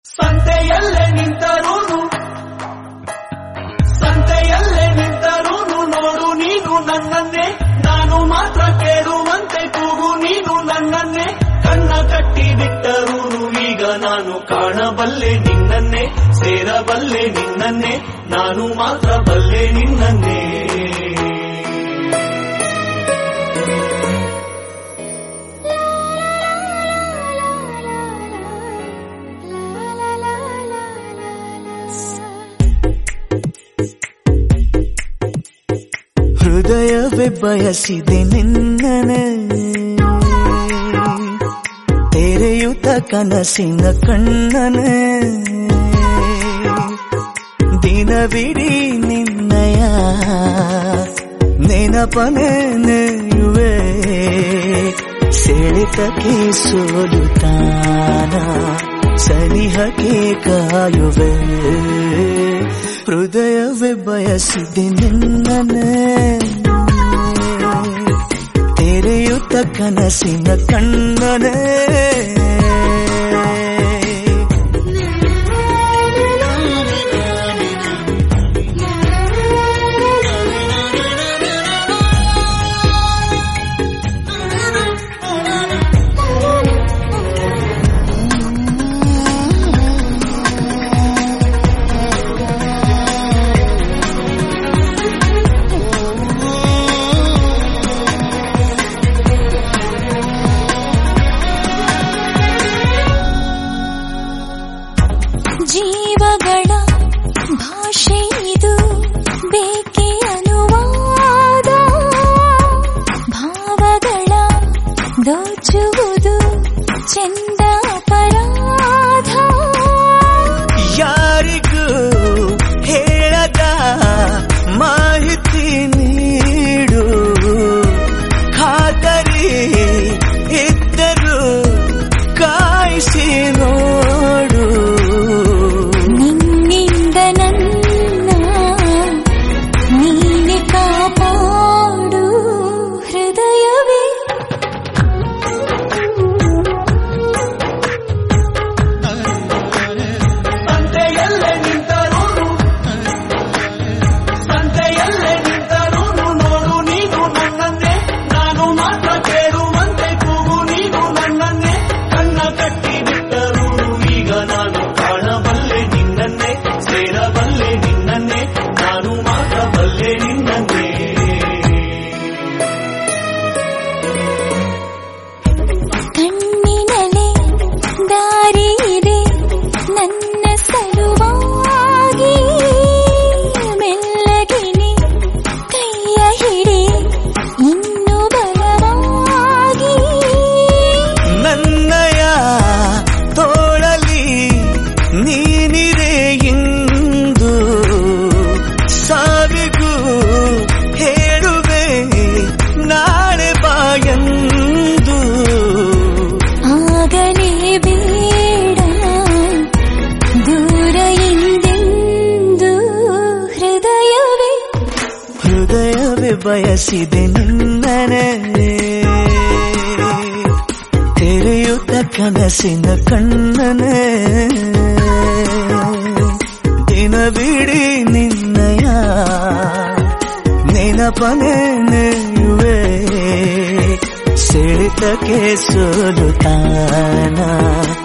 ಸಂತೆಯಲ್ಲೇ ನಿಂತರೂನು ನೋಡು ನೀನು ನನ್ನನ್ನೇ, ನಾನು ಮಾತ್ರ ಕೇಳುವಂತೆ ಕೂಗು ನೀನು ನನ್ನನ್ನೇ. ಕಣ್ಣ ಕಟ್ಟಿ ಬಿಟ್ಟರೂನು ಈಗ ನಾನು ಕಾಣಬಲ್ಲೆ ನಿನ್ನನ್ನೇ, ಸೇರಬಲ್ಲೆ ನಿನ್ನನ್ನೇ, ನಾನು ಮಾತ್ರ ಬಲ್ಲೆ ನಿನ್ನನ್ನೇ. ಹೃದಯವೇ ಬಯಸಿದೆ ನಿನ್ನನೆ, ತೆರೆಯುತ್ತ ಕನಸಿನ ಕಣ್ಣನೆ. ದಿನವಿಡೀ ನಿನ್ನಯ ನೆನಪನೆ ನೆಯುವೆ, ಸೆಳೆತಕ್ಕೆ ಸೋಲುತ್ತಾನ ಸನಿಹಕ್ಕೆ ಕಾಯುವೆ. ಹೃದಯವೇ ಬಯಸಿದೆ ನಿನ್ನನೆ, ತೆರೆಯುತ್ತ ಕನಸಿನ ಕಣ್ಣನೆ. ಜೀವಗಳ ಭಾಷೆ ಇದು, ಬೇಕೆ ಅನುವಾದ. ಭಾವಗಳ ದೋಚುವುದು ಚೆಂದ ಅಪರಾಧ. ಯಾರಿಗೂ ಹೇಳದ ಮಾಹಿತಿ ನೀಡು, ಖಾತರಿ ಇದ್ದರೂ ಕಾಯಿಸಿ ನೋಡು. ನಿನ್ನಿಂದ ನನ್ನ ನೀನೆ ಕಾಪಾಡು. ಹೃದಯವೇ ಸಂತೆಯಲ್ಲೇ ನಿಂತರೂನು ನೋಡು ನೀನು ನನ್ನನ್ನೇ, ನಾನು ಮಾತ್ರ ಕೇಳುವಂತೆ ಕೂಗು ನೀನು ನನ್ನನ್ನೇ. ಕಣ್ಣ ಕಟ್ಟಿ ಬಿಟ್ಟರೂನು ಈಗ ನಾನು ಕಾಣಬಲ್ಲೆ ನಿನ್ನನ್ನೇ, ಸೇರಬಲ್ಲೆ ನಿನ್ನನ್ನೇ, ನಾನು ಮಾತ್ರ ಬಲ್ಲೆ ನಿನ್ನನ್ನೇ. ಕಣ್ಣಿನಲೆ ದಾರಿ ಇದೆ ನನ್ನ ಸಲುವಾಗಿ. ಮೆಲ್ಲಗಿನಿ ಕೈಯ ಹಿಡಿ ಇನ್ನು ಬಲವಾಗಿ. ನನ್ನಯ ತೋಳಲಿ ನೀನಿರೆ ಇಂದು, ಸಾವಿಗೂ ಹೇಳುವೆ ನಾಳೆ ಬಾಯಂದು. ಆಗಲೇ ಬೇಡ ದೂರ ಎಂದೆಂದು. ಹೃದಯವೇ ಬಯಸಿದೆ ನಿನ್ನನೆ, ತೆರೆಯುತ್ತ ಕನಸಿನ ಕಣ್ಣನೆ. ದಿನವಿಡೀ ನಿನ್ನಯ ನೆನಪನೆ ನೆಯುವೆ, ಸೆಳೆತಕ್ಕೆ ಸೋಲುತ್ತಾನ